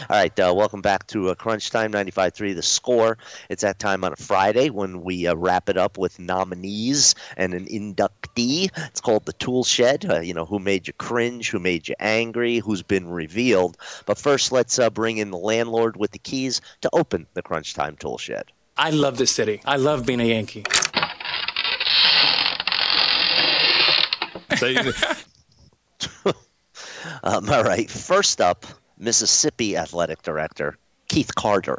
All right, welcome back to Crunch Time 95.3 The Score. It's that time on a Friday when we wrap it up with nominees and an inductee. It's called the Tool Shed. Who made you cringe, who made you angry, who's been revealed. But first, let's bring in the landlord with the keys to open the Crunch Time Tool Shed. I love this city. I love being a Yankee. All right, first up, Mississippi Athletic Director Keith Carter.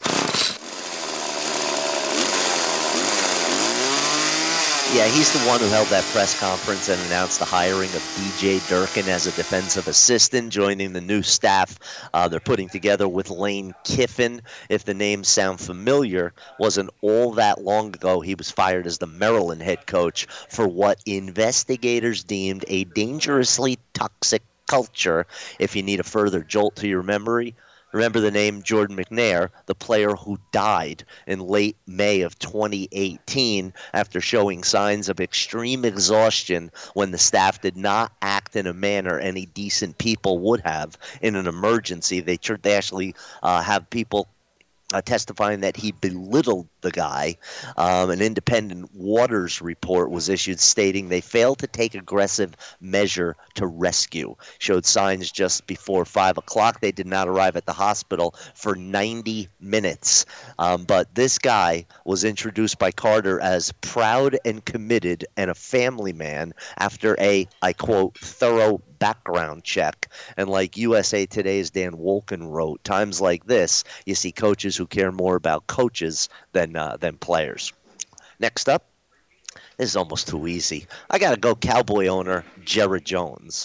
Yeah, he's the one who held that press conference and announced the hiring of D.J. Durkin as a defensive assistant, joining the new staff they're putting together with Lane Kiffin. If the names sound familiar, wasn't all that long ago he was fired as the Maryland head coach for what investigators deemed a dangerously toxic culture. If you need a further jolt to your memory, remember the name Jordan McNair, the player who died in late May of 2018 after showing signs of extreme exhaustion when the staff did not act in a manner any decent people would have in an emergency. They actually have people testifying that he belittled the guy. An independent Waters report was issued stating they failed to take aggressive measure to rescue. Showed signs just before 5 o'clock. They did not arrive at the hospital for 90 minutes. But this guy was introduced by Carter as proud and committed and a family man after a, I quote, thorough background check. And like USA Today's Dan Wolken wrote, times like this, you see coaches who care more about coaches than players. Next up, this is almost too easy. I got to go Cowboy owner Jerry Jones.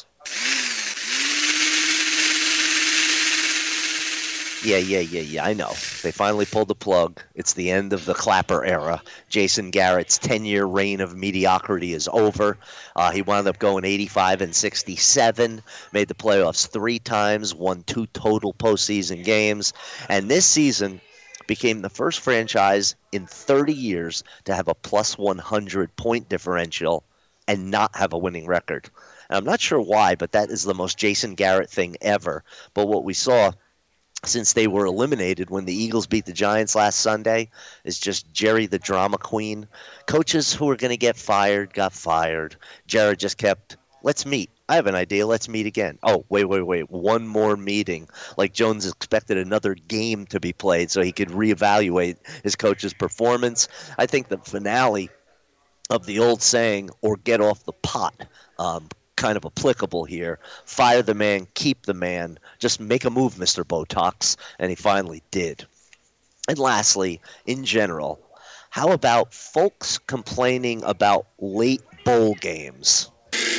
Yeah, I know. They finally pulled the plug. It's the end of the Clapper era. Jason Garrett's 10-year reign of mediocrity is over. He wound up going 85-67, made the playoffs 3 times, won 2 total postseason games, and this season became the first franchise in 30 years to have a plus 100 point differential and not have a winning record. And I'm not sure why, but that is the most Jason Garrett thing ever. But what we saw since they were eliminated when the Eagles beat the Giants last Sunday is just Jerry the drama queen. Coaches who were going to get fired got fired. Jared just kept, let's meet. I have an idea. Let's meet again. Oh, wait. One more meeting. Like Jones expected another game to be played so he could reevaluate his coach's performance. I think the finale of the old saying, or get off the pot, kind of applicable here. Fire the man, keep the man. Just make a move, Mr. Botox. And he finally did. And lastly, in general, how about folks complaining about late bowl games?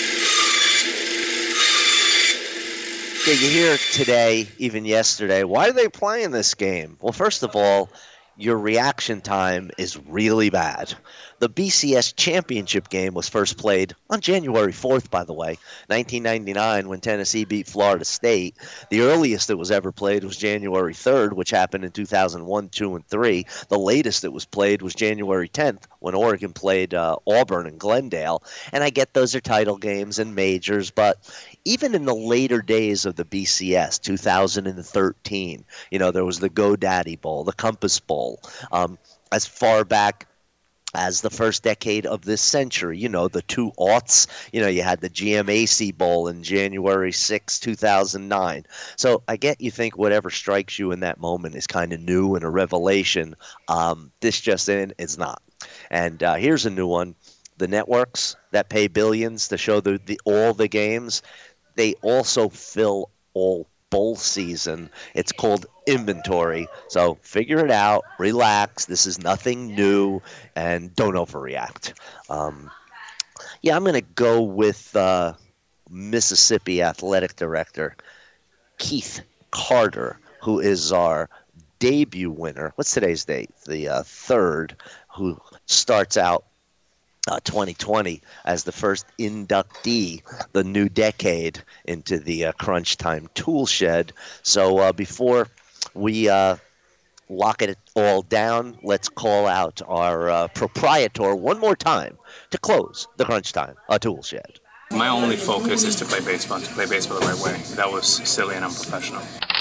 Yeah, you hear today, even yesterday, why are they playing this game? Well, first of all, your reaction time is really bad. The BCS championship game was first played on January 4th, by the way, 1999, when Tennessee beat Florida State. The earliest it was ever played was January 3rd, which happened in 2001, 2, and 3. The latest it was played was January 10th, when Oregon played Auburn and Glendale. And I get those are title games and majors, but even in the later days of the BCS, 2013, there was the GoDaddy Bowl, the Compass Bowl, as far back as the first decade of this century, the 2 aughts, you had the GMAC Bowl in January 6, 2009. So I get you think whatever strikes you in that moment is kind of new and a revelation. This just in, it's not. And here's a new one. The networks that pay billions to show all the games, they also fill all bowl season. It's called inventory. So figure it out, relax. This is nothing new, and don't overreact. I'm going to go with Mississippi Athletic Director Keith Carter, who is our debut winner. What's today's date? The 3rd, who starts out 2020 as the first inductee, the new decade, into the Crunch Time Tool Shed. So before we lock it all down, let's call out our proprietor one more time to close the Crunch Time Tool Shed. My only focus is to play baseball the right way. That was silly and unprofessional.